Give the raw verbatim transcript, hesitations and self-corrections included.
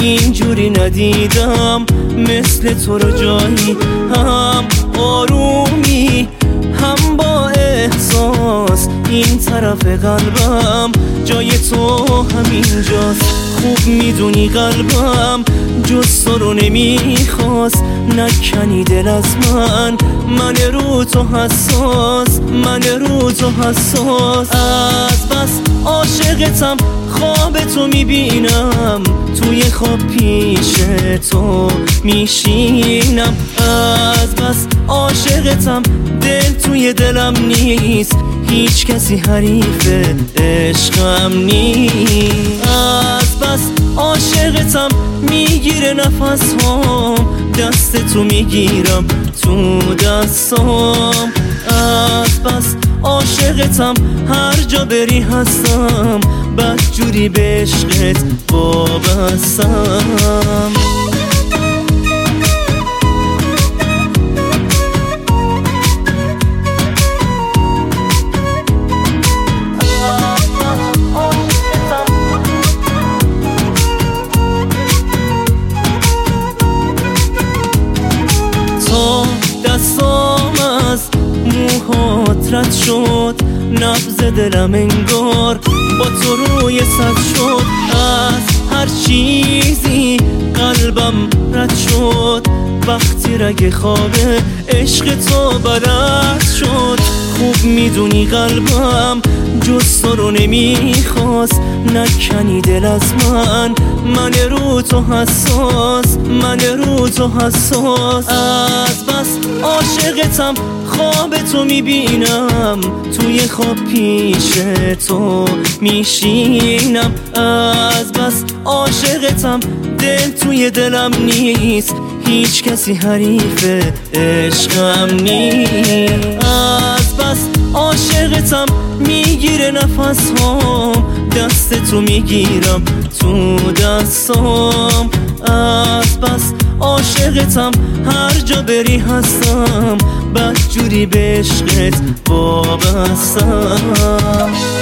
اینجوری ندیدم مثل تو رو جایی، هم آرومی هم با احساس. این طرف قلبم جای تو همینجاست. خوب میدونی قلبم جز تو رو نمیخواست. نکنی دل از من، من رو تو حساس، من رو تو حساس. از بس عاشقتم خواب تو میبینم، توی خواب پیش تو میشینم. از بس عاشقتم دل توی دلم نیست، هیچ کسی حریف عشقم نیست. از بس عاشقتم میگیره نفس هام، دست تو میگیرم تو دستام. از بس عاشقتم هر جا بری هستم، بدجوری به عشقت وابستم. دستام از موهات رد شد، نبض دلم انگار با تو روی صد شد. از هر چیزی قلبم رد شد، وقتی رگ خواب عشق تو بلد شد. خوب میدونی قلبم جز تو رو نمیخواست. نکنی دل از من، من رو تو حساس، من رو تو حساس. از بس عاشقتم خواب تو میبینم، توی خواب پیش تو میشینم. از بس عاشقتم دل توی دلم نیست، هیچ کسی حریف عشقم نیست. از بس عاشقتم میگیره نفس هام، دست تو میگیرم تو دستام. از بس عاشقتم هر جا بری هستم، بدجوری به عشقت وابستم.